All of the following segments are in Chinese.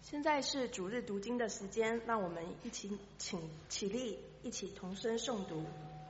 现在是主日读经的时间，让我们一起起立，一起同声诵读。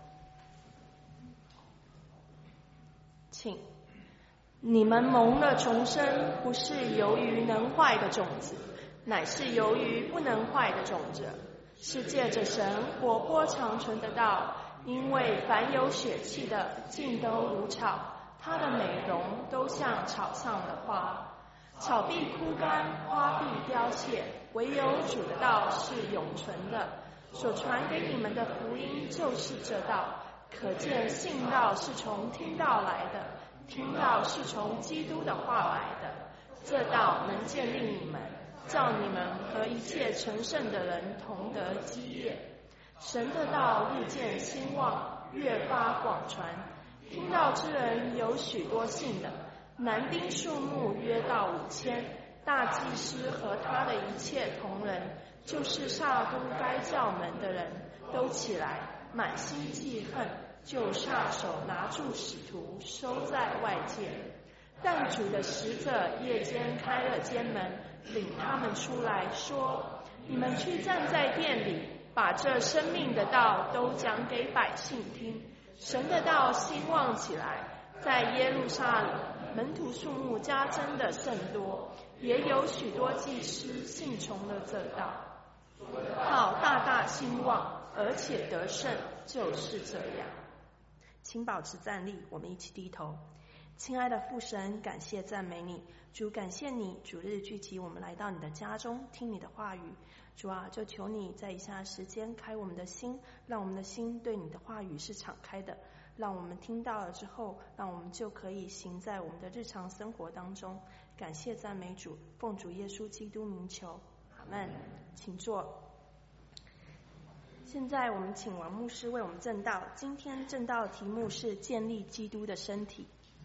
请，你们蒙了重生，不是由于能坏的种子，乃是由于不能坏的种子，是借着神活泼长存的道。因为凡有血气的，尽都如草，它的美容都像草上的花。草必枯干，花必凋谢，唯有主的道是永存的。所传给你们的福音就是这道。可见信道是从听道来的，听道是从基督的话来的。这道能建立你们，叫你们和一切成圣的人同得基业。神的道日渐兴旺，越发广传。听道之人有许多信的，男丁数目约到5000。大祭司和他的一切同仁，就是撒都该教门的人，都起来，满心记恨，就下手拿住使徒，收在外界。但主的使者夜间开了监门，领他们出来，说：你们去站在殿里，把这生命的道都讲给百姓听。神的道兴旺起来，在耶路撒冷，门徒数目加增的甚多，也有许多祭司信从了这道。道大大兴旺，而且得胜，就是这样。请保持站立，我们一起低头。亲爱的父神，感谢赞美你，主，感谢你主日聚集我们来到你的家中，听你的话语。主啊，就求你在以下时间开我们的心，让我们的心对你的话语是敞开的，让我们听到了之后，让我们就可以行在我们的日常生活当中。感谢赞美主，奉主耶稣基督名求，阿们。请坐。现在我们请王牧师为我们证道，今天证道的题目是建立基督的身体。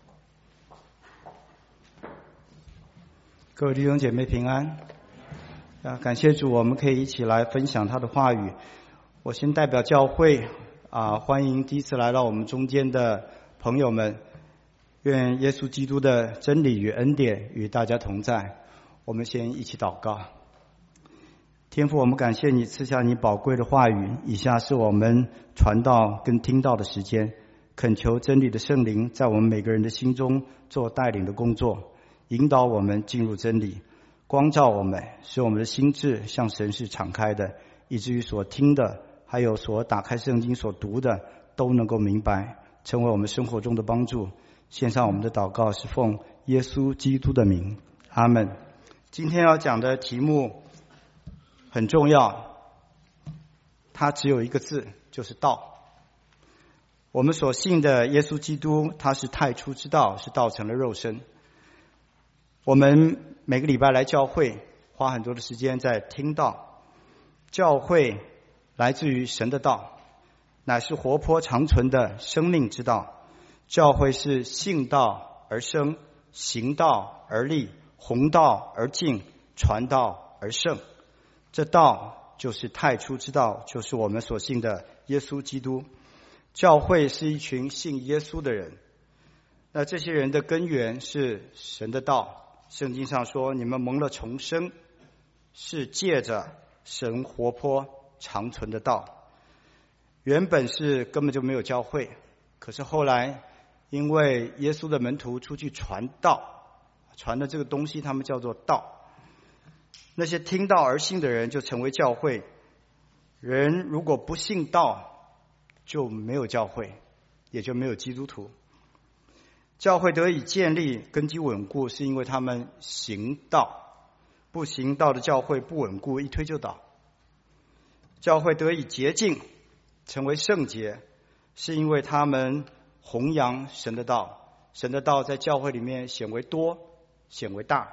各位弟兄姐妹平安。感谢主，我们可以一起来分享他的话语。我先代表教会欢迎第一次来到我们中间的朋友们，愿耶稣基督的真理与恩典与大家同在。我们先一起祷告。天父，我们感谢你赐下你宝贵的话语，以下是我们传道跟听道的时间，恳求真理的圣灵在我们每个人的心中做带领的工作，引导我们进入真理，光照我们，使我们的心智向神是敞开的，以至于所听的还有所打开圣经所读的都能够明白，成为我们生活中的帮助。献上我们的祷告是奉耶稣基督的名，阿们。今天要讲的题目很重要，它只有一个字，就是道。我们所信的耶稣基督，他是太初之道，是道成了肉身。我们每个礼拜来教会，花很多的时间在听道。教会来自于神的道，乃是活泼长存的生命之道。教会是信道而生，行道而立，弘道而敬，传道而圣。这道就是太初之道，就是我们所信的耶稣基督。教会是一群信耶稣的人，那这些人的根源是神的道。圣经上说，你们蒙了重生，是借着神活泼长存的道。原本是根本就没有教会，可是后来因为耶稣的门徒出去传道，传的这个东西他们叫做道，那些听道而信的人就成为教会。人如果不信道，就没有教会，也就没有基督徒。教会得以建立根基稳固，是因为他们行道，不行道的教会不稳固，一推就倒。教会得以洁净，成为圣洁，是因为他们弘扬神的道。神的道在教会里面显为多，显为大。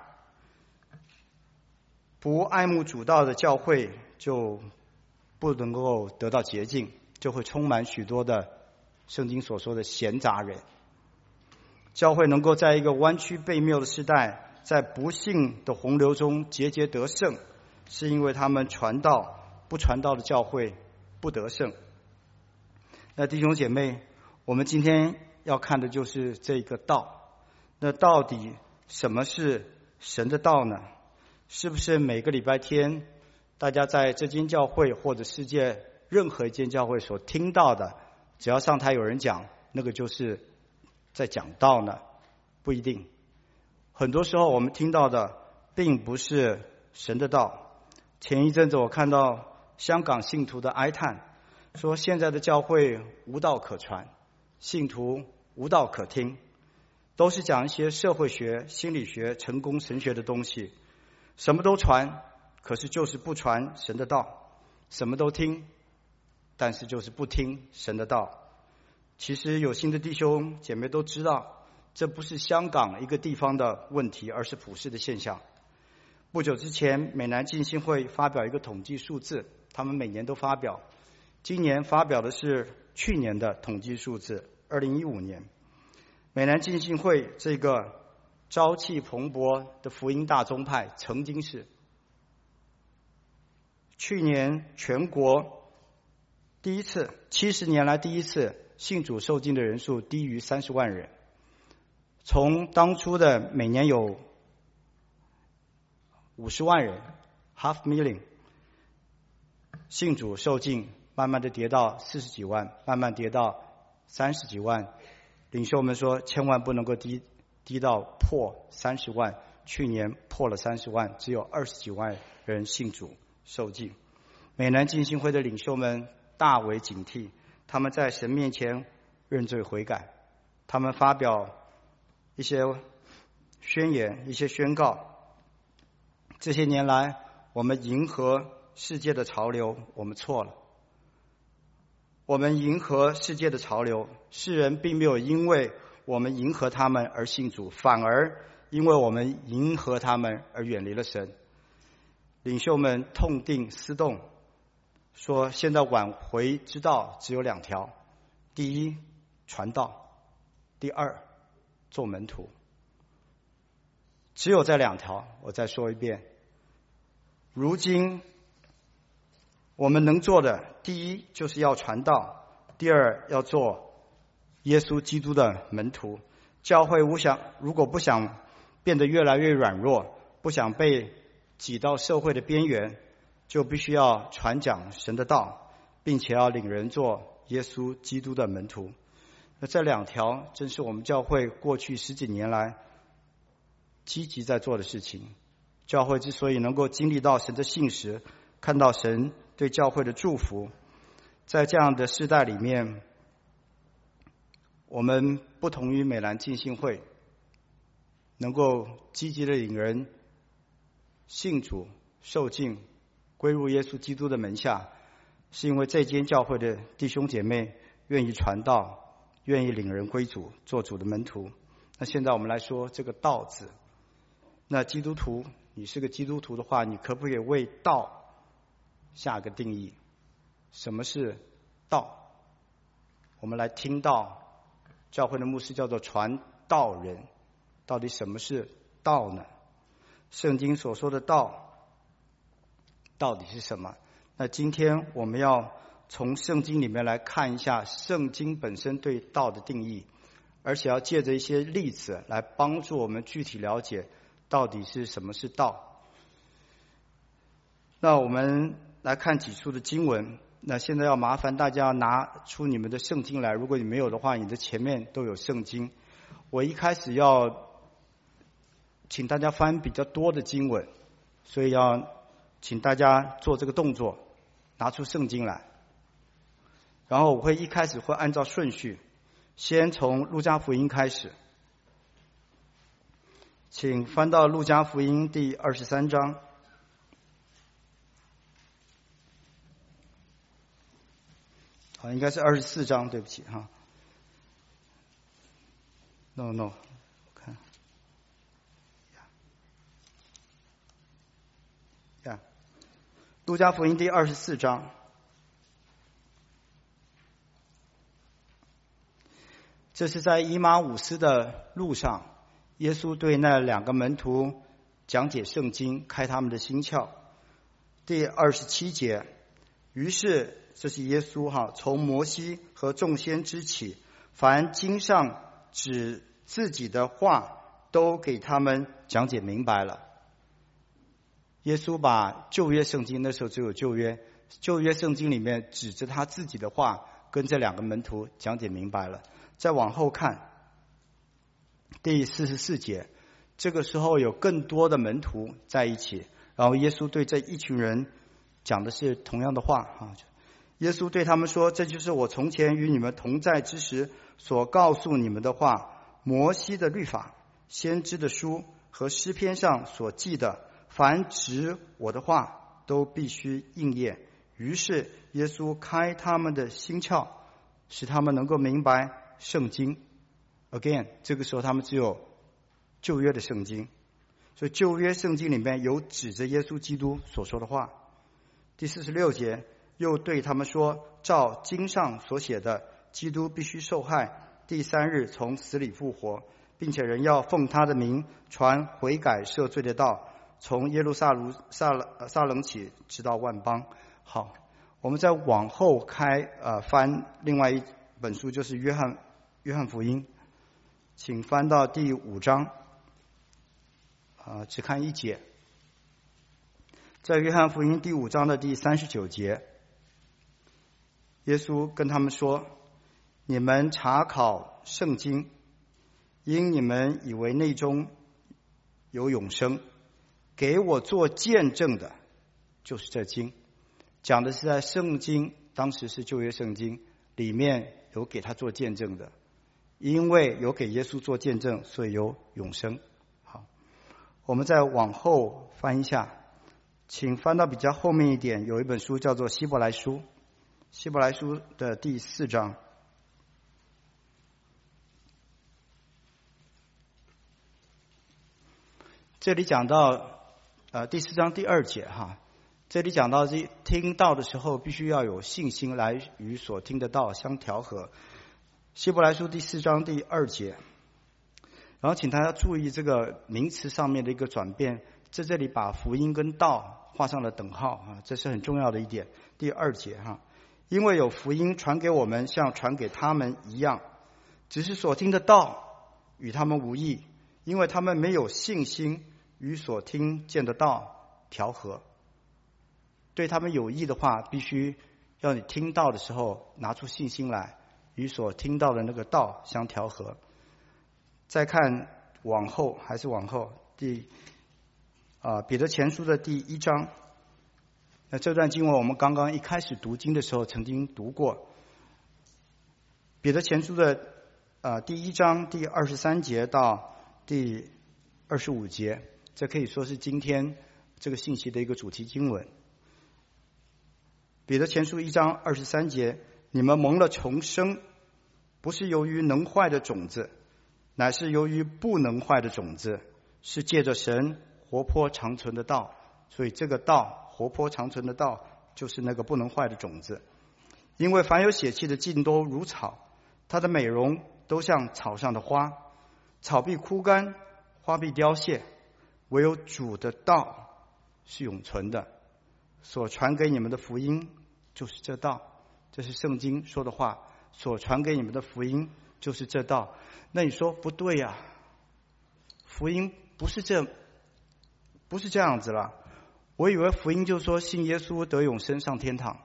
不爱慕主道的教会就不能够得到洁净，就会充满许多的圣经所说的闲杂人。教会能够在一个弯曲悖谬的时代，在不幸的洪流中节节得胜，是因为他们传道，不传道的教会不得胜。那弟兄姐妹，我们今天要看的就是这个道。那到底什么是神的道呢？ 是不是每个礼拜天大家在这间教会或者世界任何一间教会所听到的，只要上台有人讲，那个就是在讲道呢？不一定。很多时候我们听到的并不是神的道。前一阵子我看到香港信徒的哀叹，说现在的教会无道可传，信徒无道可听，都是讲一些社会学、心理学、成功神学的东西，什么都传，可是就是不传神的道，什么都听，但是就是不听神的道。其实有心的弟兄姐妹都知道，这不是香港一个地方的问题，而是普世的现象。不久之前，美南浸信会发表一个统计数字，他们每年都发表，今年发表的是去年的统计数字，2015年。美南浸信会这个朝气蓬勃的福音大宗派，曾经是去年全国第一次，70年来第一次信主受浸的人数低于30万人。从当初的每年有50万人 half million 信主受浸，慢慢的跌到40几万，慢慢跌到30几万。领袖们说千万不能够低到破30万，去年破了30万，只有20几万人信主受浸。美南浸信会的领袖们大为警惕，他们在神面前认罪悔改，他们发表一些宣言，一些宣告。这些年来我们迎合世界的潮流，我们错了。我们迎合世界的潮流，世人并没有因为我们迎合他们而信主，反而因为我们迎合他们而远离了神。领袖们痛定思痛，说现在挽回之道只有2条，第一，传道；第二，做门徒。只有这2条。我再说一遍，如今我们能做的，第一就是要传道，第二要做耶稣基督的门徒。教会如果不想变得越来越软弱，不想被挤到社会的边缘，就必须要传讲神的道，并且要领人做耶稣基督的门徒。那这2条正是我们教会过去10几年来积极在做的事情。教会之所以能够经历到神的信实，看到神对教会的祝福，在这样的世代里面，我们不同于美南浸信会，能够积极的领人信主受浸归入耶稣基督的门下，是因为这间教会的弟兄姐妹愿意传道，愿意领人归主，做主的门徒。那现在我们来说这个道字，那基督徒，你是个基督徒的话，你可不可以为道下个定义？什么是道？我们来听到教会的牧师叫做传道人，到底什么是道呢？圣经所说的道到底是什么？那今天我们要从圣经里面来看一下圣经本身对道的定义，而且要借着一些例子来帮助我们具体了解到底是什么是道。那我们来看几处的经文。那现在要麻烦大家拿出你们的圣经来，如果你没有的话，你的前面都有圣经。我一开始要请大家翻比较多的经文，所以要请大家做这个动作，拿出圣经来。然后我会一开始会按照顺序，先从路加福音开始。请翻到路加福音第23章。应该是24章，对不起哈。No， 我看。路加福音第24章。这是在以马忤斯的路上，耶稣对那2个门徒讲解圣经，开他们的心窍。第27节，于是这是耶稣从摩西和众先知起，凡经上指自己的话，都给他们讲解明白了。 耶稣把旧约圣经，那时候只有旧约圣经里面指着他自己的话，跟这两个门徒讲解明白了。再往后看第44节，这个时候有更多的门徒在一起，然后耶稣对这一群人讲的是同样的话啊。耶稣对他们说，这就是我从前与你们同在之时所告诉你们的话，摩西的律法、先知的书和诗篇上所记的，凡指我的话都必须应验。于是耶稣开他们的心窍，使他们能够明白圣经。 Again， 这个时候他们只有旧约的圣经，所以旧约圣经里面有指着耶稣基督所说的话。第46节又对他们说，照经上所写的，基督必须受害，第3日从死里复活，并且人要奉他的名传悔改赦罪的道，从耶路撒冷起，直到万邦。好，我们再往后翻另外一本书，就是约翰福音，请翻到第5章，只看1节。在约翰福音第5章的第39节，耶稣跟他们说，你们查考圣经，因你们以为内中有永生，给我做见证的就是这经。讲的是在圣经，当时是旧约圣经里面有给他做见证的，因为有给耶稣做见证，所以有永生。好，我们再往后翻一下，请翻到比较后面一点，有一本书叫做希伯来书，希伯来书的第4章。这里讲到第4章第2节哈，这里讲到听道的时候必须要有信心来与所听的道相调和。希伯来书第4章第2节，然后请大家注意这个名词上面的一个转变，在这里把福音跟道画上了等号啊，这是很重要的一点。第2节哈，因为有福音传给我们，像传给他们一样，只是所听的道与他们无益，因为他们没有信心与所听见的道调和。对他们有益的话，必须要你听到的时候拿出信心来，与所听到的那个道相调和。再看往后，还是往后，彼得前书的第1章。那这段经文我们刚刚一开始读经的时候曾经读过。彼得前书的第1章第23节到第25节，这可以说是今天这个信息的一个主题经文。彼得前书1章23节，你们蒙了重生，不是由于能坏的种子，乃是由于不能坏的种子，是借着神活泼长存的道。所以这个道，活泼长存的道，就是那个不能坏的种子。因为凡有血气的尽都如草，它的美容都像草上的花，草必枯干，花必凋谢，唯有主的道是永存的。所传给你们的福音就是这道，这是圣经说的话，所传给你们的福音就是这道。那你说不对呀，福音不是这样子了。我以为福音就是说信耶稣得永生上天堂。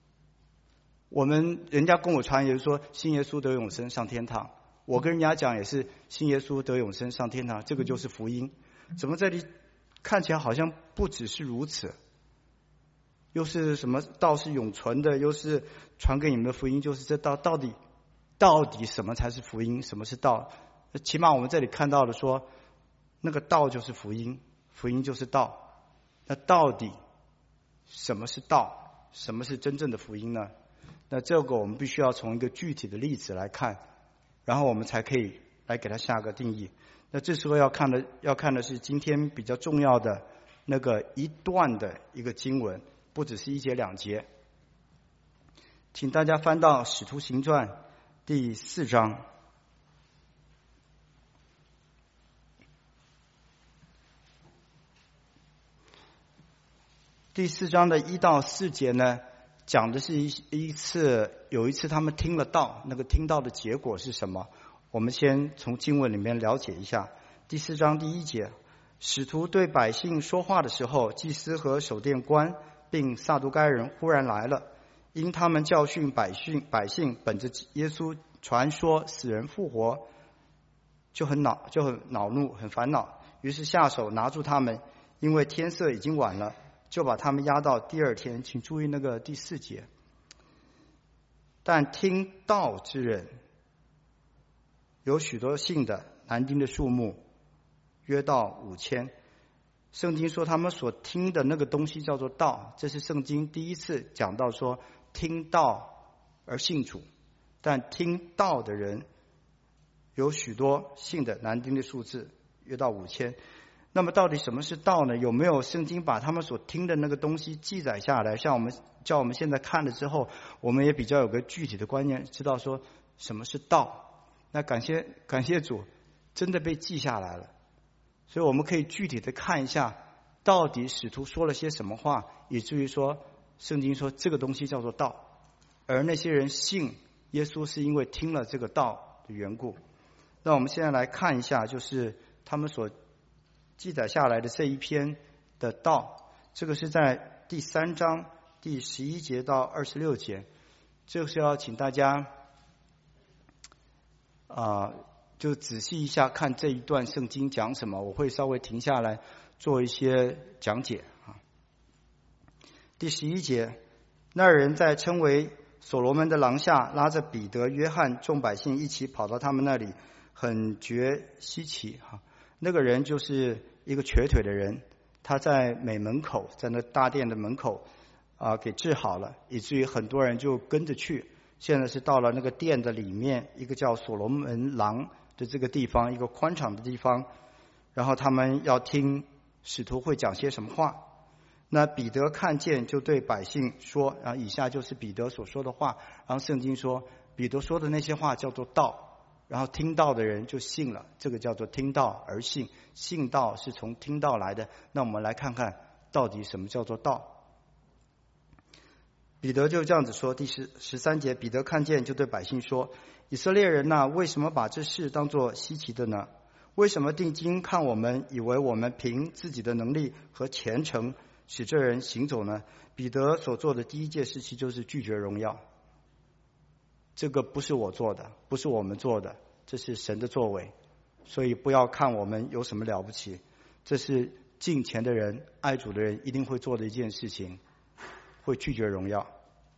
人家跟我传也是说信耶稣得永生上天堂，我跟人家讲也是信耶稣得永生上天堂，这个就是福音。怎么这里看起来好像不只是如此？又是什么道是永存的，又是传给你们的福音就是这道，到底什么才是福音，什么是道？起码我们这里看到的说，那个道就是福音，福音就是道。那到底什么是道，什么是真正的福音呢？那这个我们必须要从一个具体的例子来看，然后我们才可以来给它下个定义。那这时候要看的是今天比较重要的那个一段的一个经文，不只是1节2节。请大家翻到使徒行传第4章。第4章的1到4节呢，讲的是有一次他们听了道，那个听到的结果是什么？我们先从经文里面了解一下。第4章第1节， 使徒对百姓说话的时候，祭司和守殿官并撒都该人忽然来了，因他们教训百姓本着耶稣传说死人复活，就很恼怒，很烦恼，于是下手拿住他们，因为天色已经晚了，就把他们押到第二天。请注意那个第4节。但听道之人有许多信的，男丁的数目约到5000。圣经说他们所听的那个东西叫做道，这是圣经第一次讲到说听道而信主。但听道的人有许多信的，男丁的数字约到5000。那么到底什么是道呢？有没有圣经把他们所听的那个东西记载下来？像我们现在看了之后，我们也比较有个具体的观念，知道说什么是道。那感谢主，真的被记下来了，所以我们可以具体的看一下，到底使徒说了些什么话，以至于说圣经说这个东西叫做道，而那些人信耶稣是因为听了这个道的缘故。那我们现在来看一下，就是他们所记载下来的这一篇的道，这个是在第3章第11节到26节，这个是要请大家就仔细一下看这一段圣经讲什么，我会稍微停下来做一些讲解。第11节，那人在称为所罗门的廊下，拉着彼得、约翰众百姓一起跑到他们那里，很觉稀奇。那个人就是一个瘸腿的人，他在美门口，在那大殿的门口给治好了，以至于很多人就跟着去。现在是到了那个殿的里面，一个叫所罗门廊的这个地方，一个宽敞的地方，然后他们要听使徒会讲些什么话。那彼得看见就对百姓说，然后以下就是彼得所说的话，然后圣经说彼得说的那些话叫做道，然后听到的人就信了，这个叫做听到而信，信道是从听到来的。那我们来看看到底什么叫做道。彼得就这样子说，第13节，彼得看见就对百姓说，以色列人哪，为什么把这事当作稀奇的呢？为什么定睛看我们，以为我们凭自己的能力和虔诚使这人行走呢？彼得所做的第一件事情就是拒绝荣耀，这个不是我做的，不是我们做的，这是神的作为，所以不要看我们有什么了不起，这是敬虔的人、爱主的人一定会做的一件事情，会拒绝荣耀。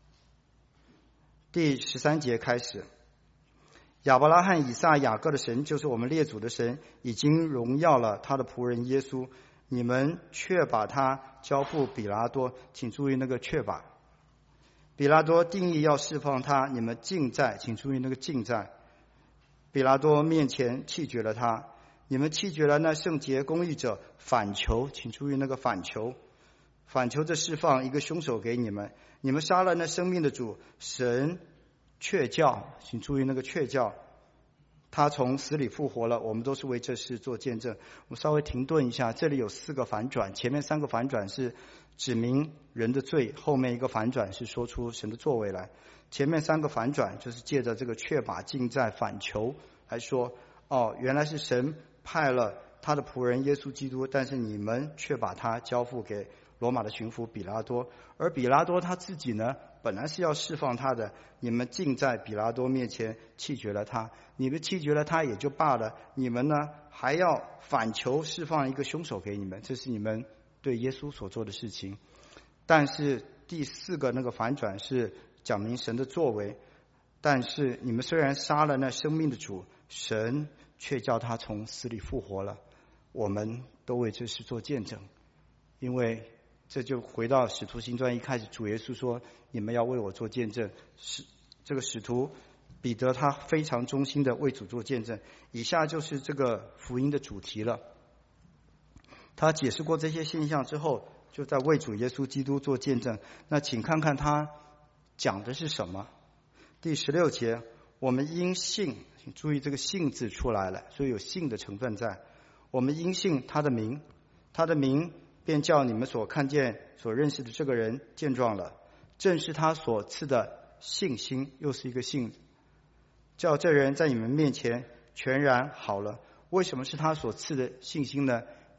第13节开始，亚伯拉罕、以撒、雅各的神，就是我们列祖的神，已经荣耀了他的仆人耶稣，你们却把他交付比拉多。请注意那个却把，比拉多定义要释放他，你们尽在，请注意那个尽在比拉多面前弃绝了他，你们弃绝了那圣洁公义者，反求，请注意那个反求，反求着释放一个凶手给你们，你们杀了那生命的主，神却叫，请注意那个却叫，他从死里复活了，我们都是为这事做见证。我们稍微停顿一下，这里有4个反转，前面3个反转是指明人的罪，后面一个反转是说出神的作为来。前面3个反转就是借着这个却把、尽在、反求来说，原来是神派了他的仆人耶稣基督，但是你们却把他交付给罗马的巡抚比拉多，而比拉多他自己呢，本来是要释放他的，你们竟在比拉多面前弃绝了他，你们弃绝了他也就罢了，你们呢还要反求释放一个凶手给你们，这是你们对耶稣所做的事情。但是第4个那个反转是讲明神的作为，但是你们虽然杀了那生命的主，神却叫他从死里复活了，我们都为这事做见证。因为这就回到使徒行传一开始，主耶稣说你们要为我做见证，这个使徒彼得他非常忠心的为主做见证。以下就是这个福音的主题了。他解释过这些现象之后，就在为主耶稣基督做见证。那请看看他讲的是什么。第16节，我们因信，请注意这个信字出来了，所以有信的成分在。我们因信他的名，他的名便叫你们所看见所认识的这个人健壮了，正是他所赐的信心，又是一个信，叫这人在你们面前全然好了。为什么是他所赐的信心呢？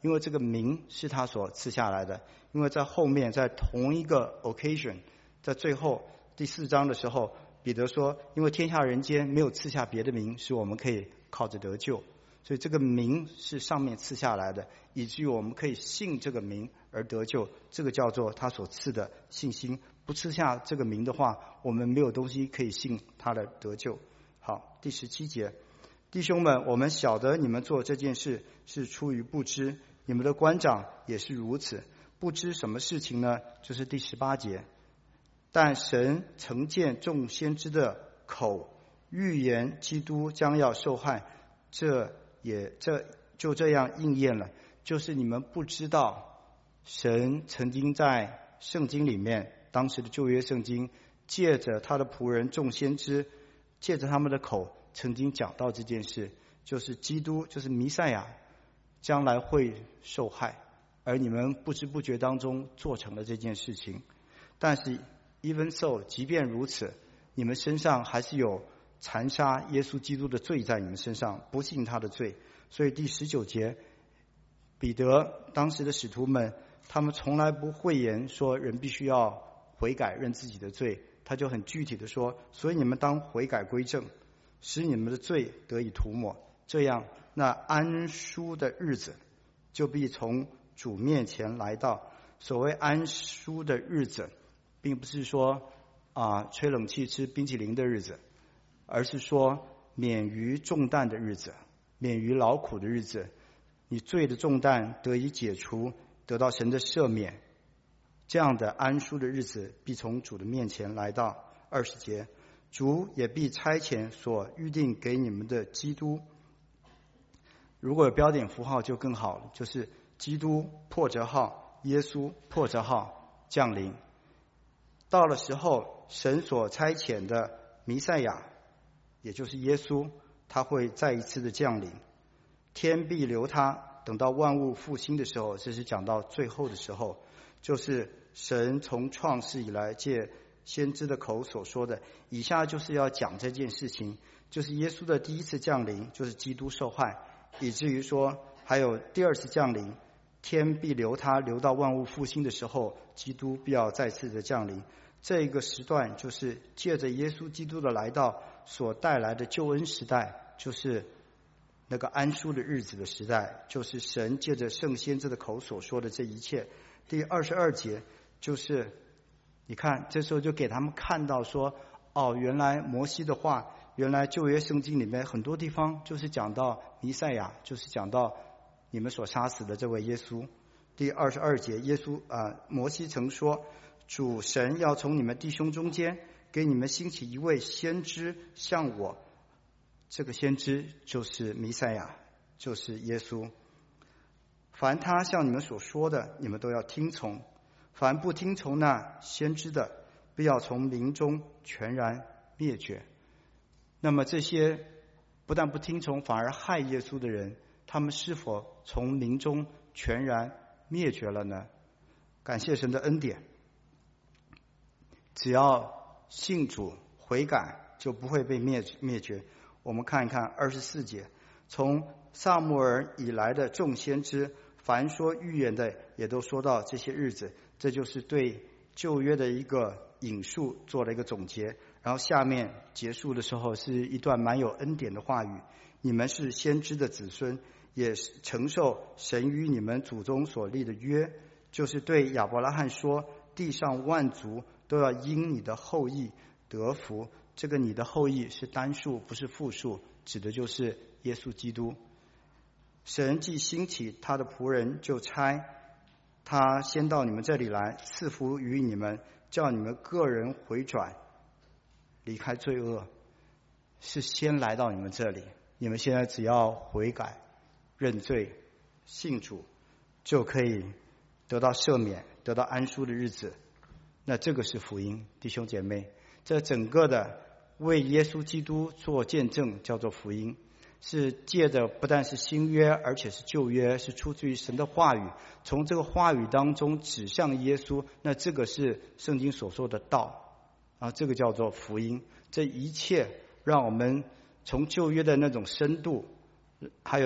因为这个名是他所赐下来的。因为在后面，在同一个 occasion， 在最后第4章的时候，彼得说，因为天下人间没有赐下别的名使我们可以靠着得救，所以这个名是上面赐下来的，以至于我们可以信这个名而得救，这个叫做他所赐的信心。不赐下这个名的话，我们没有东西可以信他的得救。好，第17节，弟兄们，我们晓得你们做这件事是出于不知，你们的官长也是如此。不知什么事情呢？就是第18节，但神曾借众先知的口预言基督将要受害，这就这样应验了。就是你们不知道，神曾经在圣经里面，当时的旧约圣经，借着他的仆人众先知，借着他们的口曾经讲到这件事，就是基督，就是弥赛亚将来会受害，而你们不知不觉当中做成了这件事情。但是 even so， 即便如此，你们身上还是有残杀耶稣基督的罪在你们身上，不信他的罪。所以第19节，彼得当时的使徒们，他们从来不讳言说人必须要悔改认自己的罪，他就很具体的说，所以你们当悔改归正，使你们的罪得以涂抹，这样那安舒的日子就必从主面前来到。所谓安舒的日子，并不是说吹冷气吃冰淇淋的日子，而是说免于重担的日子，免于劳苦的日子，你罪的重担得以解除，得到神的赦免，这样的安舒的日子必从主的面前来到。20节，主也必差遣所预定给你们的基督，如果有标点符号就更好了，就是基督破折号耶稣破折号降临。到了时候，神所差遣的弥赛亚，也就是耶稣，他会再一次的降临，天必留他，等到万物复兴的时候，这是讲到最后的时候，就是神从创世以来借先知的口所说的。以下就是要讲这件事情，就是耶稣的第一次降临，就是基督受害，以至于说还有第二次降临，天必留他，留到万物复兴的时候，基督必要再次的降临。这个时段就是借着耶稣基督的来到所带来的救恩时代，就是那个安舒的日子的时代，就是神借着圣先知的口所说的这一切。第22节就是你看，这时候就给他们看到说，原来摩西的话，原来旧约圣经里面很多地方就是讲到弥赛亚，就是讲到你们所杀死的这位耶稣。第22节，摩西曾说，主神要从你们弟兄中间给你们兴起一位先知像我，这个先知就是弥赛亚，就是耶稣。凡他向你们所说的，你们都要听从；凡不听从那先知的，必要从民中全然灭绝。那么这些不但不听从，反而害耶稣的人，他们是否从民中全然灭绝了呢？感谢神的恩典，只要信主悔改，就不会被灭绝。我们看一看24节，从撒母耳以来的众先知，凡说预言的也都说到这些日子，这就是对旧约的一个引述做了一个总结。然后下面结束的时候是一段蛮有恩典的话语，你们是先知的子孙，也承受神与你们祖宗所立的约，就是对亚伯拉罕说，地上万族都要因你的后裔得福。这个你的后裔是单数，不是复数，指的就是耶稣基督。神既兴起他的仆人，就差他先到你们这里来，赐福于你们，叫你们个人回转，离开罪恶。是先来到你们这里，你们现在只要悔改认罪信主，就可以得到赦免，得到安舒的日子。那这个是福音，弟兄姐妹，这整个的为耶稣基督做见证叫做福音，是借着不但是新约，而且是旧约，是出自于神的话语，从这个话语当中指向耶稣，那这个是圣经所说的道这个叫做福音。这一切让我们从旧约的那种深度，还有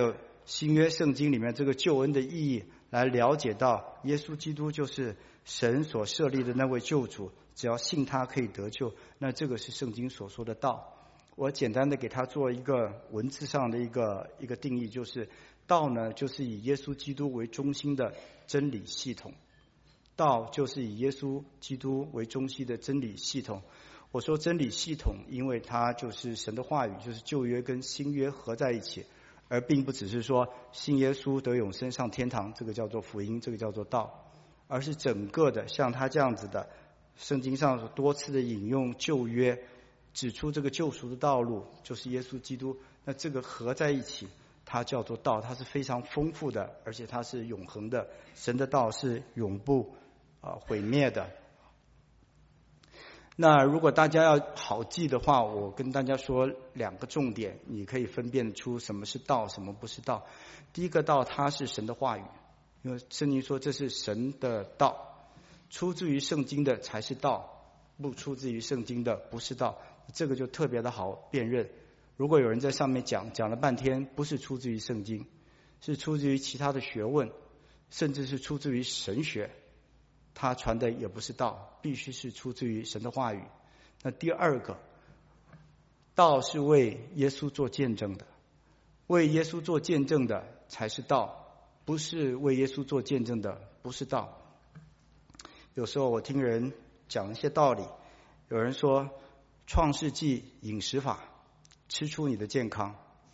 新约圣经里面这个救恩的意义，来了解到耶稣基督就是神所设立的那位救主，只要信他可以得救，那这个是圣经所说的道。我简单的给他做一个文字上的一个定义，就是道呢，就是以耶稣基督为中心的真理系统。道就是以耶稣基督为中心的真理系统。我说真理系统，因为它就是神的话语，就是旧约跟新约合在一起，而并不只是说信耶稣得永生上天堂，这个叫做福音，这个叫做道，而是整个的像他这样子的，圣经上多次的引用旧约，指出这个救赎的道路就是耶稣基督，那这个合在一起，它叫做道，它是非常丰富的，而且它是永恒的，神的道是永不毁灭的。那如果大家要好记的话，我跟大家说2个重点，你可以分辨出什么是道，什么不是道。第一个道，它是神的话语，因为圣经说这是神的道，出自于圣经的才是道，不出自于圣经的不是道，这个就特别的好辨认。如果有人在上面讲了半天，不是出自于圣经，是出自于其他的学问，甚至是出自于神学，他传的也不是道，必须是出自于神的话语。那第二个，道是为耶稣做见证的，为耶稣做见证的才是道，不是为耶稣做见证的不是道。有时候我听人讲一些道理，有人说创世纪饮食法吃出你的健康，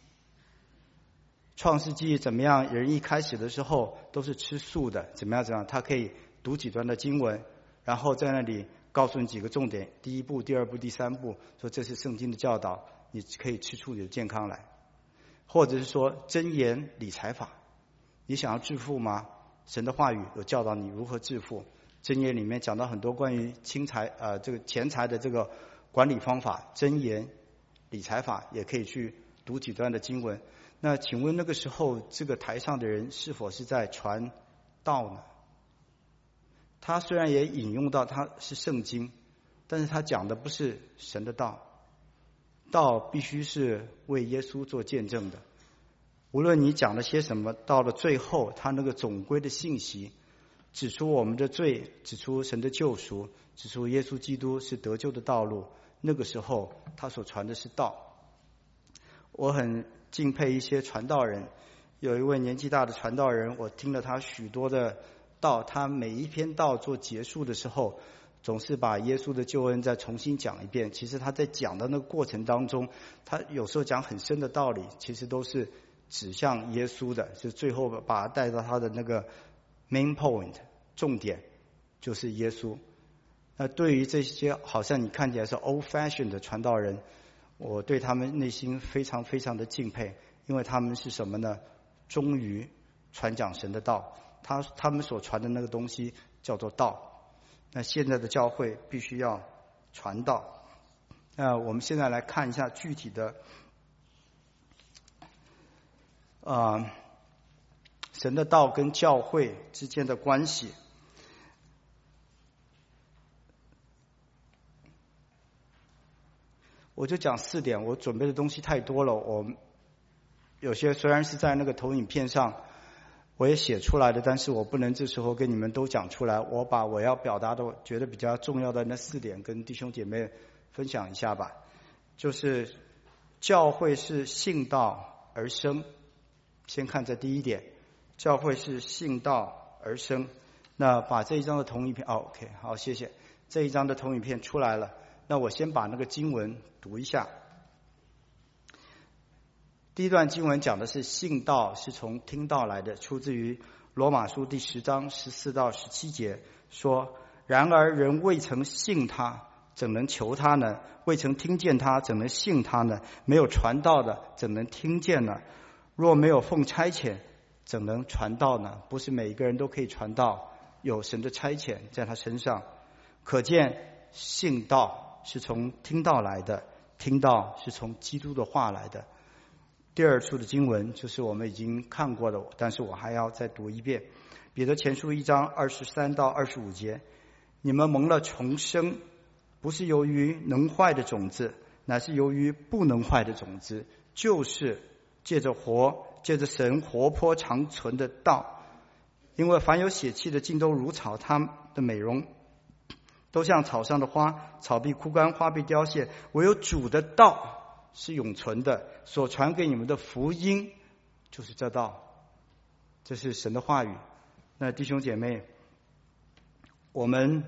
创世纪怎么样，人一开始的时候都是吃素的，怎么样，他可以读几段的经文，然后在那里告诉你几个重点，第一步、第二步、第三步，说这是圣经的教导，你可以吃出你的健康来。或者是说箴言理财法，你想要致富吗？神的话语有教导你如何致富，箴言里面讲到很多关于这个钱财的这个管理方法，箴言理财法也可以去读几段的经文。那请问那个时候这个台上的人是否是在传道呢？他虽然也引用到他是圣经，但是他讲的不是神的道，道必须是为耶稣做见证的。无论你讲了些什么，到了最后他那个总归的信息，指出我们的罪，指出神的救赎，指出耶稣基督是得救的道路，那个时候他所传的是道。我很敬佩一些传道人，有一位年纪大的传道人，我听了他许多的道，他每一篇道做结束的时候，总是把耶稣的救恩再重新讲一遍。其实他在讲的那个过程当中，他有时候讲很深的道理，其实都是指向耶稣的，就最后把他带到他的那个 main point 重点，就是耶稣。那对于这些好像你看起来是 old fashion 的传道人，我对他们内心非常非常的敬佩，因为他们是什么呢？忠于传讲神的道，他们所传的那个东西叫做道。那现在的教会必须要传道。那我们现在来看一下具体的神的道跟教会之间的关系。我就讲4点，我准备的东西太多了，我有些虽然是在那个投影片上我也写出来的，但是我不能这时候跟你们都讲出来，我把我要表达的我觉得比较重要的那4点跟弟兄姐妹分享一下吧。就是教会是信道而生，先看这第一点，教会是信道而生。那把这一张的投影片OK 好，谢谢。这一张的投影片出来了，那我先把那个经文读一下。第一段经文讲的是信道是从听道来的，出自于罗马书第10章14到17节，说然而人未曾信他，怎能求他呢？未曾听见他，怎能信他呢？没有传道的，怎能听见呢？若没有奉差遣，怎能传道呢？不是每一个人都可以传道，有神的差遣在他身上。可见信道是从听道来的，听道是从基督的话来的。第二处的经文就是我们已经看过的，但是我还要再读一遍。彼得前书1章23到25节，你们蒙了重生，不是由于能坏的种子，乃是由于不能坏的种子，就是借着活借着神活泼长存的道。因为凡有血气的，尽都如草，它的美容都像草上的花，草必枯干，花必凋谢，唯有主的道是永存的。所传给你们的福音就是这道，这是神的话语。那弟兄姐妹，我们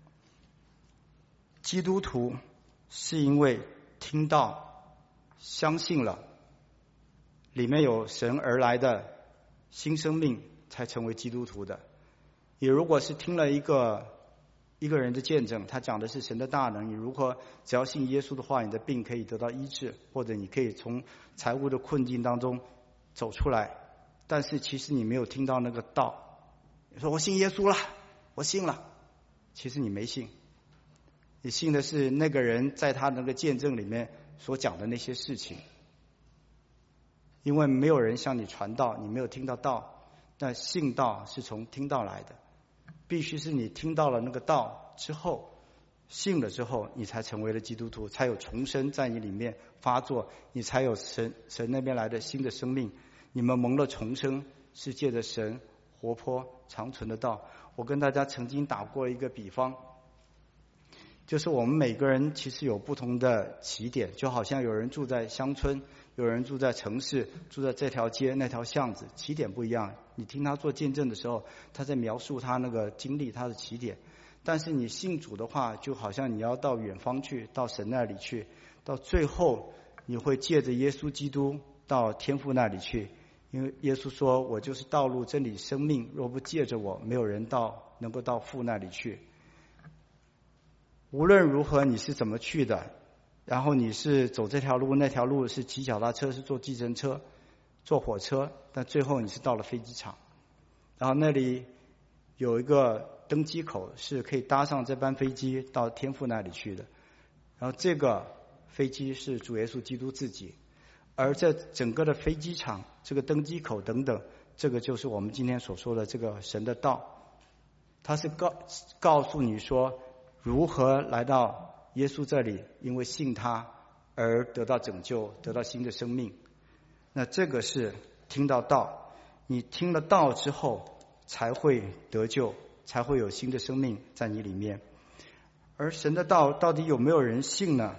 基督徒是因为听到相信了里面有神而来的新生命才成为基督徒的。也如果是听了一个人的见证，他讲的是神的大能，你如果只要信耶稣的话，你的病可以得到医治，或者你可以从财务的困境当中走出来，但是其实你没有听到那个道。你说我信耶稣了，我信了，其实你没信，你信的是那个人在他那个见证里面所讲的那些事情。因为没有人向你传道，你没有听到道，那信道是从听道来的，必须是你听到了那个道之后，信了之后，你才成为了基督徒，才有重生在你里面发作，你才有神那边来的新的生命。你们蒙了重生，是借着神活泼长存的道。我跟大家曾经打过一个比方，就是我们每个人其实有不同的起点，就好像有人住在乡村，有人住在城市，住在这条街那条巷子，起点不一样。你听他做见证的时候，他在描述他那个经历，他的起点。但是你信主的话，就好像你要到远方去，到神那里去，到最后你会借着耶稣基督到天父那里去。因为耶稣说，我就是道路真理生命，若不借着我，没有人能够到父那里去。无论如何你是怎么去的，然后你是走这条路那条路，是骑脚踏车，是坐计程车，坐火车，但最后你是到了飞机场，然后那里有一个登机口，是可以搭上这班飞机到天父那里去的。然后这个飞机是主耶稣基督自己，而这整个的飞机场，这个登机口等等，这个就是我们今天所说的这个神的道。他是告诉你说如何来到耶稣这里，因为信他而得到拯救，得到新的生命。那这个是听到道，你听了道之后才会得救，才会有新的生命在你里面。而神的道到底有没有人信呢？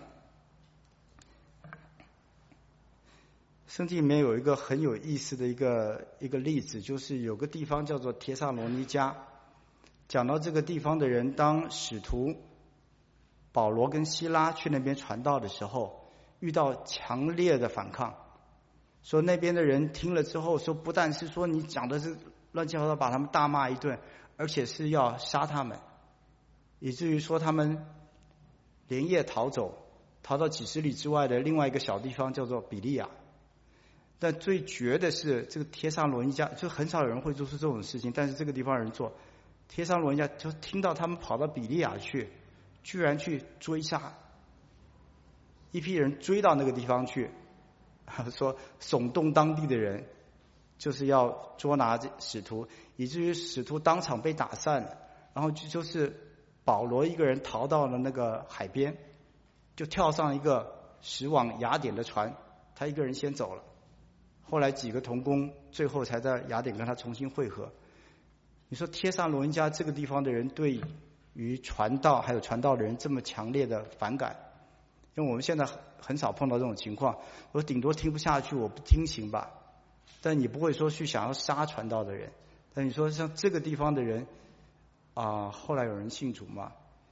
圣经里面有一个很有意思的一个例子，就是有个地方叫做帖撒罗尼迦。讲到这个地方的人，当使徒保罗跟希拉去那边传道的时候，遇到强烈的反抗，说那边的人听了之后，说不但是说你讲的是乱七八糟，把他们大骂一顿，而且是要杀他们，以至于说他们连夜逃走，逃到几十里之外的另外一个小地方叫做比利亚。但最绝的是这个帖撒罗尼迦，就很少有人会做出这种事情，但是这个地方人做。帖撒罗尼迦就听到他们跑到比利亚去，居然去追杀，一批人追到那个地方去，说耸动当地的人，就是要捉拿使徒，以至于使徒当场被打散了。然后就是保罗一个人逃到了那个海边，就跳上一个驶往雅典的船，他一个人先走了。后来几个同工最后才在雅典跟他重新会合。你说帖撒罗尼迦这个地方的人对于传道还有传道的人这么强烈的反感，因为我们现在很少碰到这种情况，我顶多听不下去我不听行吧，但你不会说去想要杀传道的人。但你说像这个地方的人后来有人信主吗？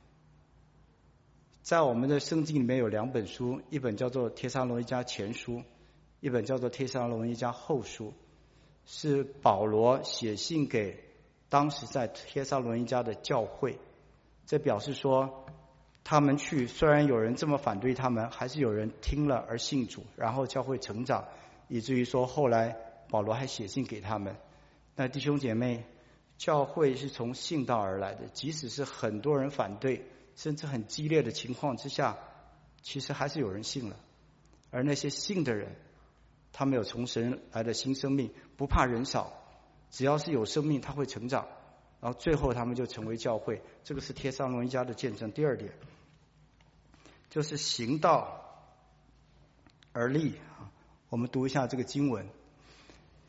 在我们的圣经里面有两本书，一本叫做帖撒罗尼迦前书，一本叫做帖撒罗尼迦后书，是保罗写信给当时在帖撒罗尼迦的教会。这表示说他们去，虽然有人这么反对他们，还是有人听了而信主，然后教会成长，以至于说后来保罗还写信给他们。那弟兄姐妹，教会是从信道而来的，即使是很多人反对甚至很激烈的情况之下，其实还是有人信了。而那些信的人，他们有从神来的新生命，不怕人少，只要是有生命他会成长，然后最后他们就成为教会。这个是帖撒罗尼迦的见证。第二点就是行道而立。我们读一下这个经文，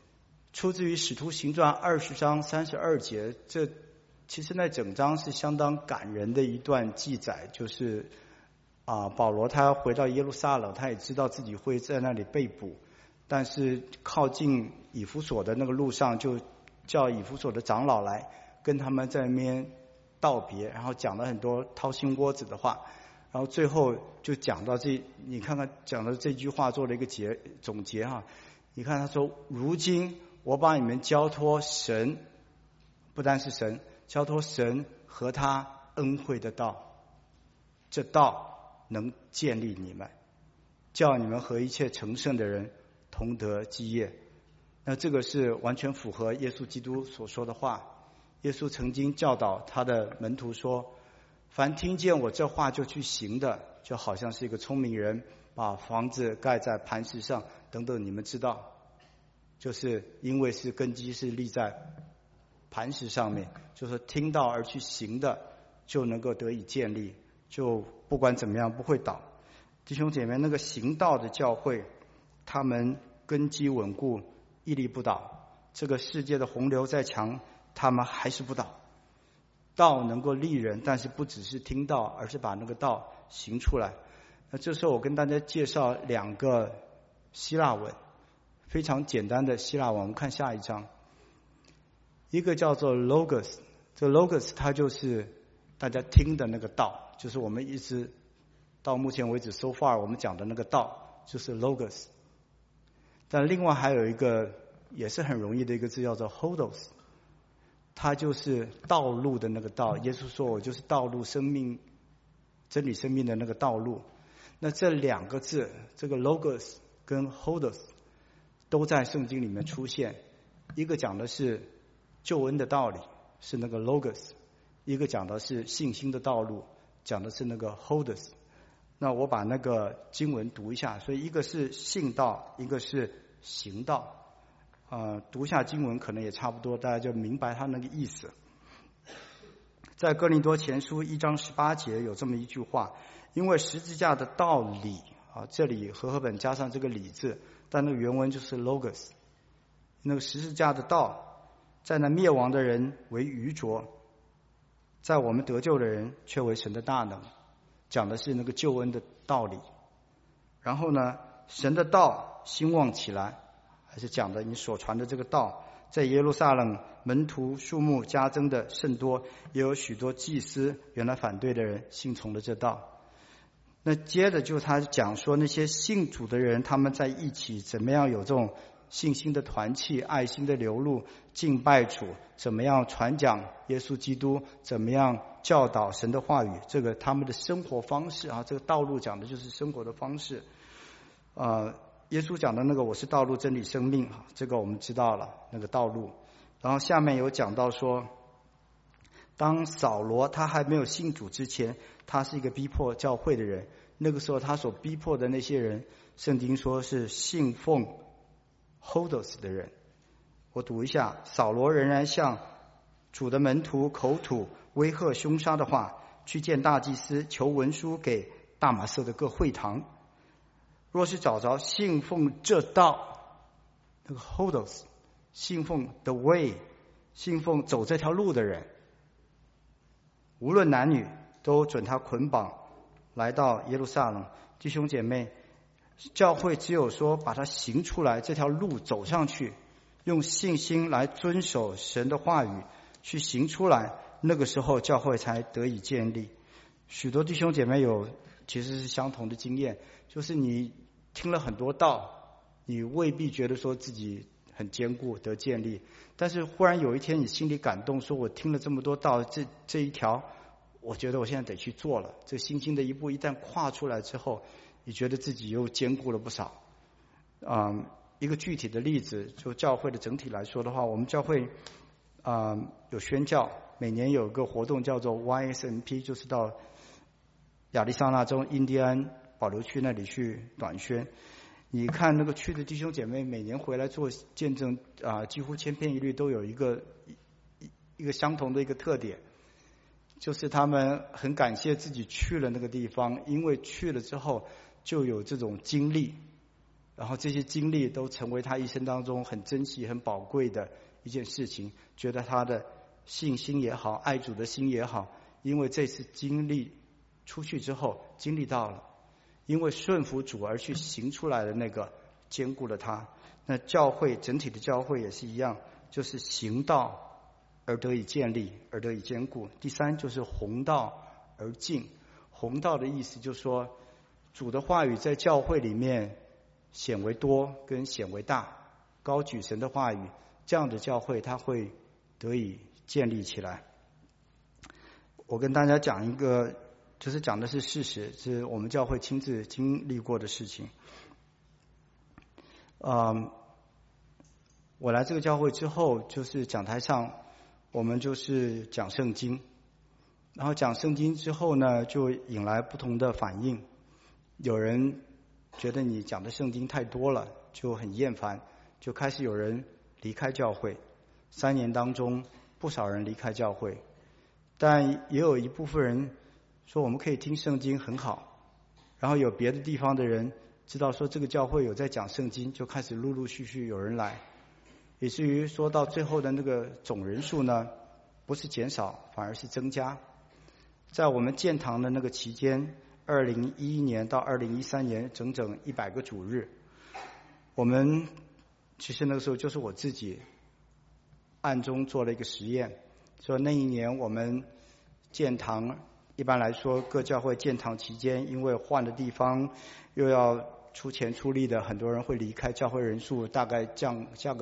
出自于使徒行传20章32节，这其实那整章是相当感人的一段记载，就是保罗他回到耶路撒冷，他也知道自己会在那里被捕，但是靠近以弗所的那个路上，就叫以弗所的长老来跟他们在那边道别，然后讲了很多掏心窝子的话，然后最后就讲到你看看讲的这句话做了一个总结哈。你看他说，如今我把你们交托神，不单是神，交托神和他恩惠的道，这道能建立你们，叫你们和一切成圣的人同得基业。那这个是完全符合耶稣基督所说的话。耶稣曾经教导他的门徒说，凡听见我这话就去行的，就好像是一个聪明人把房子盖在磐石上等等，你们知道，就是因为是根基是立在磐石上面，就是听到而去行的，就能够得以建立，就不管怎么样不会倒。弟兄姐妹，那个行道的教会，他们根基稳固，屹立不倒。这个世界的洪流再强，他们还是不倒。道能够立人，但是不只是听道，而是把那个道行出来。那这时候我跟大家介绍2个希腊文，非常简单的希腊文。我们看下一章，一个叫做 logos， 这 logos 它就是大家听的那个道，就是我们一直到目前为止 so far 我们讲的那个道，就是 logos。但另外还有一个也是很容易的一个字，叫做 hodos， 它就是道路的那个道。耶稣说，我就是道路、生命、真理、生命的那个道路。那这2个字，这个 logos 跟 hodos 都在圣经里面出现。一个讲的是救恩的道理，是那个 logos； 一个讲的是信心的道路，讲的是那个 hodos。那我把那个经文读一下，所以一个是信道，一个是行道。读一下经文可能也差不多，大家就明白他那个意思。在哥林多前书1章18节有这么一句话，因为十字架的道理这里和合本加上这个理字，但那个原文就是 logos。 那个十字架的道在那灭亡的人为愚拙，在我们得救的人却为神的大能，讲的是那个救恩的道理。然后呢，神的道兴旺起来，还是讲的你所传的这个道，在耶路撒冷门徒数目加增的甚多，也有许多祭司原来反对的人信从了这道。那接着就他讲说，那些信主的人他们在一起怎么样有这种信心的团契、爱心的流露、敬拜主，怎么样传讲耶稣基督，怎么样教导神的话语，这个他们的生活方式这个道路讲的就是生活的方式。耶稣讲的那个我是道路真理生命，这个我们知道了那个道路。然后下面有讲到说，当扫罗他还没有信主之前，他是一个逼迫教会的人，那个时候他所逼迫的那些人，圣经说是信奉 hodos 的人。我读一下，扫罗仍然向主的门徒口吐威吓凶杀的话，去见大祭司，求文书给大马色的各会堂，若是找着信奉这道，那个 hodos 信奉 the way， 信奉走这条路的人，无论男女，都准他捆绑来到耶路撒冷。弟兄姐妹，教会只有说把它行出来，这条路走上去，用信心来遵守神的话语去行出来，那个时候教会才得以建立。许多弟兄姐妹有其实是相同的经验，就是你听了很多道，你未必觉得说自己很坚固得建立，但是忽然有一天你心里感动，说我听了这么多道，这一条我觉得我现在得去做了。这信心的一步一旦跨出来之后，你觉得自己又坚固了不少。一个具体的例子，就教会的整体来说的话，我们教会有宣教，每年有个活动叫做 YSMP， 就是到亚利桑那州印第安保留区那里去短宣。你看那个区的弟兄姐妹每年回来做见证几乎千篇一律都有一个相同的一个特点，就是他们很感谢自己去了那个地方，因为去了之后就有这种经历， 然后这些经历都成为他一生当中很珍惜、很宝贵的一件事情，觉得他的信心也好，爱主的心也好，因为这次经历出去之后，经历到了，因为顺服主而去行出来的那个坚固了他。那教会整体的教会也是一样，就是行道而得以建立，而得以坚固。第三就是弘道而敬。弘道的意思就是说，主的话语在教会里面显为多跟显为大，高举神的话语，这样的教会它会得以建立起来。我跟大家讲一个，就是讲的是事实，是我们教会亲自经历过的事情。我来这个教会之后，就是讲台上我们就是讲圣经，然后讲圣经之后呢，就引来不同的反应。有人觉得你讲的圣经太多了，就很厌烦，就开始有人离开教会。3年当中，不少人离开教会，但也有一部分人说我们可以听圣经很好，然后有别的地方的人知道说这个教会有在讲圣经，就开始陆陆续续有人来，以至于说到最后的那个总人数呢，不是减少，反而是增加。在我们建堂的那个期间，2011年到2013年整整100个主日，我们其实那个时候就是我自己暗中做了一个实验，说那一年我们建堂，一般来说各教会建堂期间，因为换的地方又要出钱出力的，很多人会离开，教会人数大概降个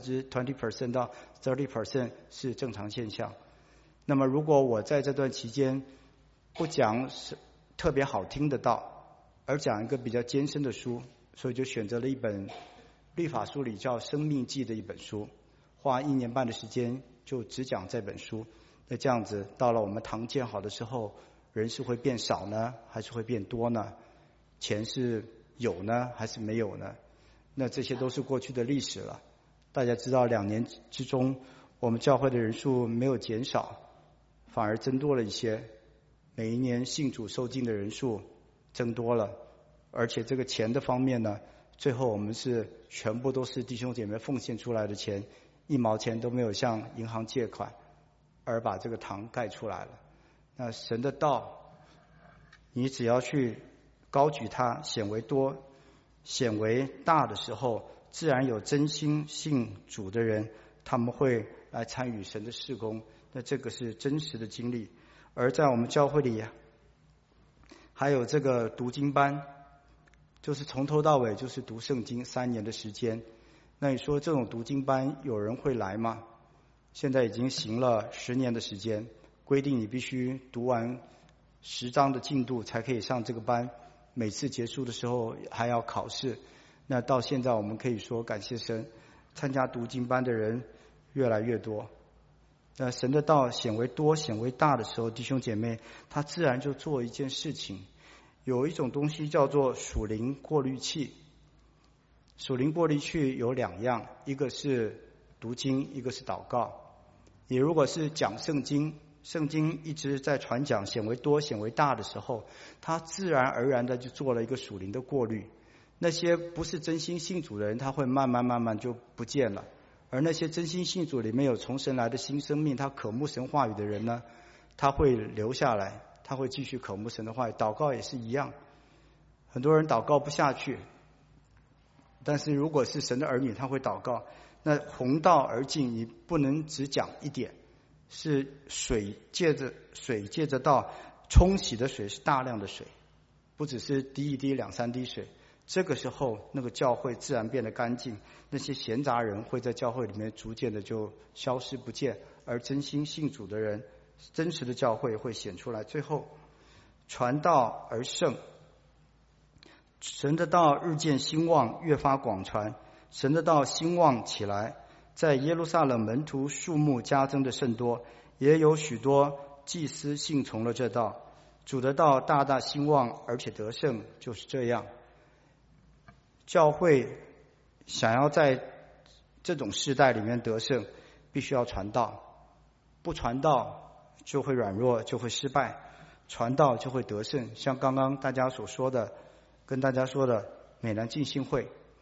20% 到 30% 是正常现象。那么如果我在这段期间不讲特别好听的道，而讲一个比较艰深的书，所以就选择了一本律法书里叫《生命记》的一本书，花1年半的时间就只讲这本书。那这样子到了我们堂建好的时候，人是会变少呢，还是会变多呢？钱是有呢，还是没有呢？那这些都是过去的历史了。大家知道2年之中，我们教会的人数没有减少，反而增多了一些。每一年信主受浸的人数增多了，而且这个钱的方面呢，最后我们是全部都是弟兄姐妹奉献出来的钱，1毛钱都没有向银行借款，而把这个堂盖出来了。那神的道，你只要去高举它，显为多显为大的时候，自然有真心信主的人，他们会来参与神的事工。那这个是真实的经历。而在我们教会里还有这个读经班，就是从头到尾就是读圣经3年的时间。那你说这种读经班有人会来吗？现在已经行了10年的时间，规定你必须读完10章的进度才可以上这个班，每次结束的时候还要考试。那到现在我们可以说感谢神，参加读经班的人越来越多。那神的道显为多显为大的时候，弟兄姐妹他自然就做一件事情，有一种东西叫做属灵过滤器。属灵过滤器有2样，一个是读经，一个是祷告。你如果是讲圣经，圣经一直在传讲显为多显为大的时候，他自然而然的就做了一个属灵的过滤。那些不是真心信主的人，他会慢慢就不见了，而那些真心信主里面有从神来的新生命，他渴慕神话语的人呢，他会留下来，他会继续渴慕神的话语。祷告也是一样，很多人祷告不下去，但是如果是神的儿女，他会祷告。那弘道而进，你不能只讲一点，是水借着道冲洗的水，是大量的水，不只是滴一滴2、3滴水。这个时候那个教会自然变得干净，那些闲杂人会在教会里面逐渐的就消失不见，而真心信主的人，真实的教会会显出来。最后传道而盛，神的道日渐兴旺，越发广传。神的道兴旺起来，在耶路撒冷门徒数目加增的甚多，也有许多祭司信从了这道。主的道大大兴旺，而且得胜。就是这样，教会想要在这种世代里面得胜，必须要传道。不传道就会软弱，就会失败；传道就会得胜。像刚刚大家所说的，跟大家说的美南浸信会，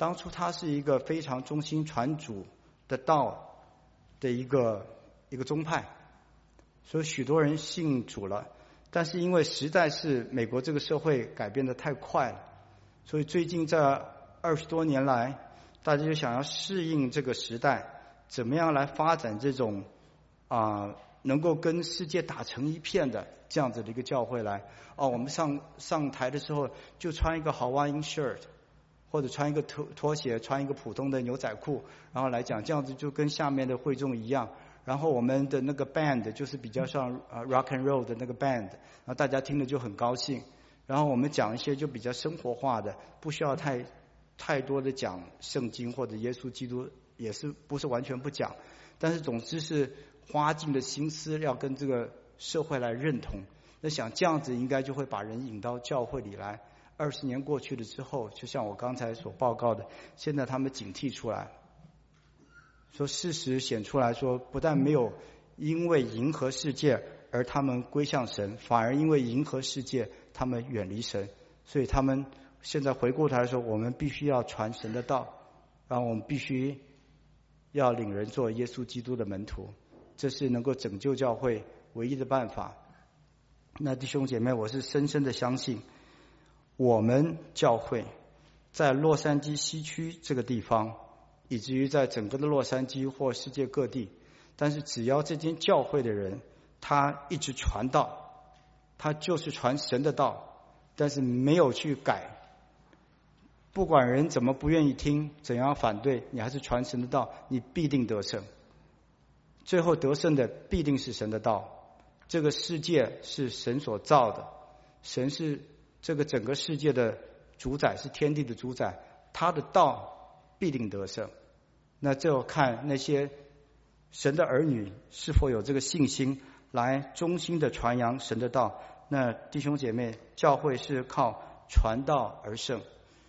当初它是一个非常忠心传主的道的一个宗派，所以许多人信主了。但是因为实在是美国这个社会改变得太快了，所以最近这20多年来，大家就想要适应这个时代，怎么样来发展这种能够跟世界打成一片的这样子的一个教会来。我们上台的时候就穿一个Hawaiian shirt， 或者穿一个拖鞋，穿一个普通的牛仔裤，然后来讲，这样子就跟下面的会众一样。然后我们的那个 band 就是比较像rock and roll 的那个 band， 然后大家听了就很高兴。然后我们讲一些就比较生活化的，不需要太多的讲圣经或者耶稣基督，也是不是完全不讲，但是总之是花尽了心思要跟这个社会来认同。那想这样子应该就会把人引到教会里来。20年过去了之后，就像我刚才所报告的，现在他们警惕出来，说事实显出来说，不但没有因为迎合世界而他们归向神，反而因为迎合世界他们远离神。所以他们现在回过头来说，我们必须要传神的道，然后我们必须要领人做耶稣基督的门徒，这是能够拯救教会唯一的办法。那弟兄姐妹，我是深深的相信，我们教会在洛杉矶西区这个地方，以至于在整个的洛杉矶或世界各地，但是只要这间教会的人他一直传道，他就是传神的道，但是没有去改，不管人怎么不愿意听，怎样反对，你还是传神的道，你必定得胜。最后得胜的必定是神的道。这个世界是神所造的，神是这个整个世界的主宰，是天地的主宰，他的道必定得胜。那就看那些神的儿女是否有这个信心来忠心的传扬神的道。那弟兄姐妹，教会是靠传道而胜。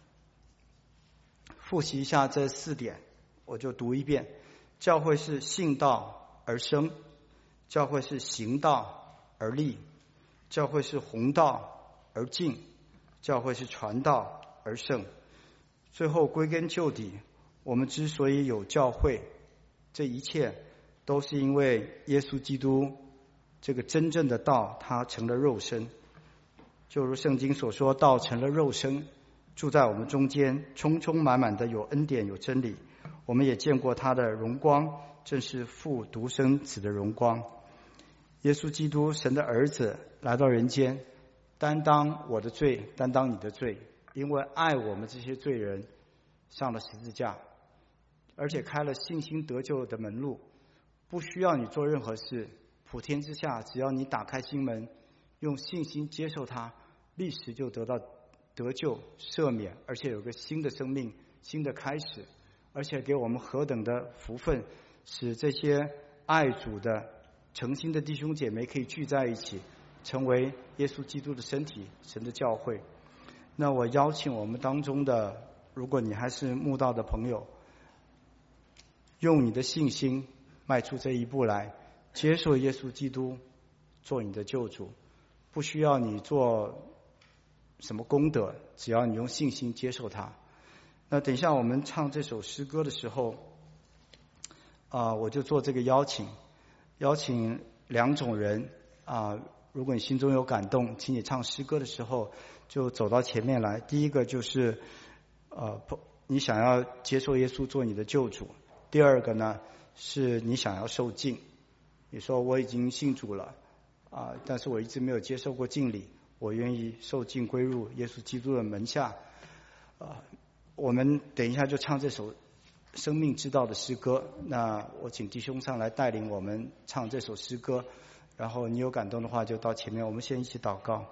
复习一下这4点，我就读一遍。教会是信道而生，教会是行道而立，教会是弘道而进，教会是传道而胜。最后归根究底，我们之所以有教会，这一切都是因为耶稣基督这个真正的道，他成了肉身。就如圣经所说，道成了肉身，住在我们中间，充充满满的有恩典有真理。我们也见过他的荣光，正是父独生子的荣光。耶稣基督神的儿子来到人间，担当我的罪，担当你的罪，因为爱我们这些罪人，上了十字架，而且开了信心得救的门路，不需要你做任何事，普天之下只要你打开心门，用信心接受他，立时就得到得救赦免，而且有个新的生命，新的开始。而且给我们何等的福分，使这些爱主的诚心的弟兄姐妹可以聚在一起，成为耶稣基督的身体，神的教会。那我邀请我们当中的，如果你还是慕道的朋友，用你的信心迈出这一步来，接受耶稣基督做你的救主，不需要你做什么功德，只要你用信心接受他。那等一下我们唱这首诗歌的时候，我就做这个邀请2种人如果你心中有感动，请你唱诗歌的时候就走到前面来。第一个就是你想要接受耶稣做你的救主。第二个呢，是你想要受浸。你说我已经信主了但是我一直没有接受过浸礼，我愿意受浸归入耶稣基督的门下。我们等一下就唱这首生命之道的诗歌。那我请弟兄上来带领我们唱这首诗歌，然后你有感动的话就到前面，我们先一起祷告。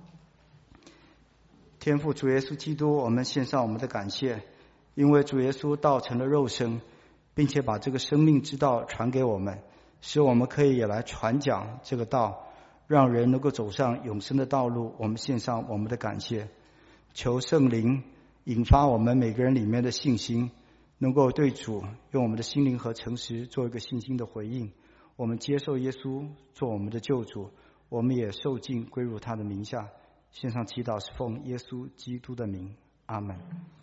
天父主耶稣基督，我们献上我们的感谢，因为主耶稣道成了肉身，并且把这个生命之道传给我们，使我们可以也来传讲这个道，让人能够走上永生的道路。我们献上我们的感谢，求圣灵引发我们每个人里面的信心，能够对主用我们的心灵和诚实做一个信心的回应。我们接受耶稣做我们的救主，我们也受浸归入他的名下。献上祈祷是奉耶稣基督的名，阿们。